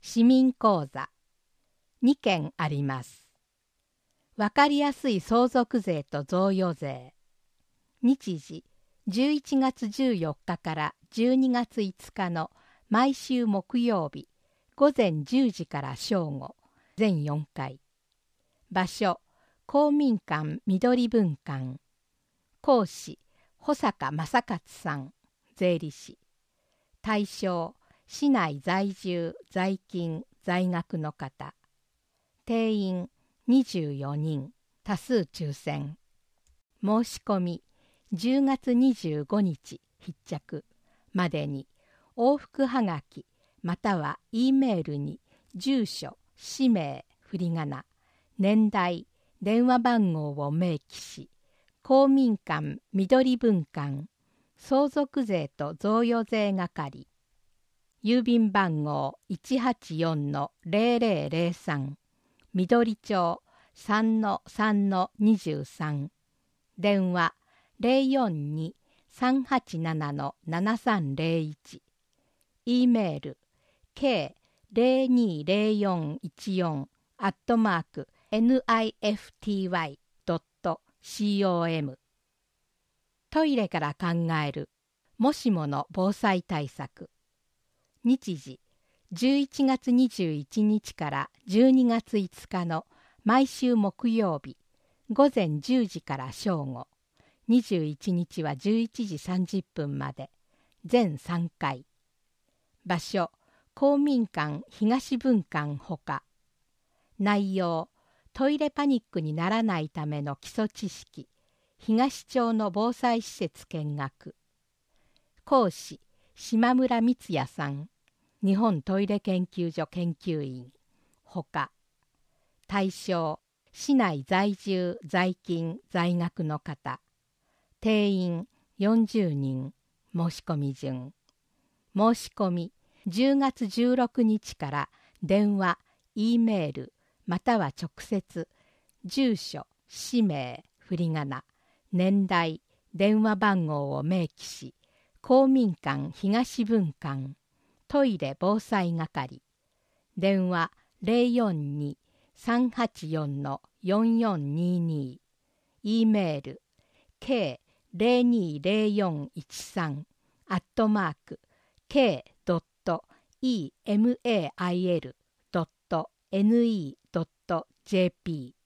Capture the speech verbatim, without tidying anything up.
市民講座にけんあります。わかりやすい相続税と贈与税。日時じゅういちがつじゅうよっかからじゅうにがついつかの毎週木曜日ごぜんじゅうじから正午全よんかい。場所公民館緑文館。講師保坂正勝さん、税理士。対象市内在住在勤在学の方。定員にじゅうよにん、多数抽選。申し込みじゅうがつにじゅうごにち必着までに往復はがきまたは E メールに住所、氏名、振り仮名、年代、電話番号を明記し、公民館緑文館相続税と贈与税係郵便番号 いちはちよんのぜろぜろぜろさん 緑町 さんのさんのにじゅうさん 電話 ゼロよんに さんはちなな ななさんゼロいち E メール ケーゼロにゼロよんいちよん アットマーク ニフティワイ ドット コム トイレから考えるもしもの防災対策。日時じゅういちがつにじゅういちにちからじゅうにがついつかの毎週木曜日ごぜんじゅうじから正午、にじゅういちにちはじゅういちじさんじゅっぷんまで全さんかい。場所公民館東文館ほか。内容トイレパニックにならないための基礎知識、東町の防災施設見学。講師島村光也さん、日本トイレ研究所研究員ほか。対象市内在住在勤在学の方。定員よんじゅうにん。申し込み順。申し込みじゅうがつじゅうろくにちから電話 E メールまたは直接住所、氏名、振り仮名、年代、電話番号を明記し、公民館東文館トイレ防災係電話 ゼロよんに さんはちよん よんよんにに E メール ケーゼロにゼロよんいちさん アットマーク ケードット イーエムエーアイエル ドット ネット ドット ジェーピー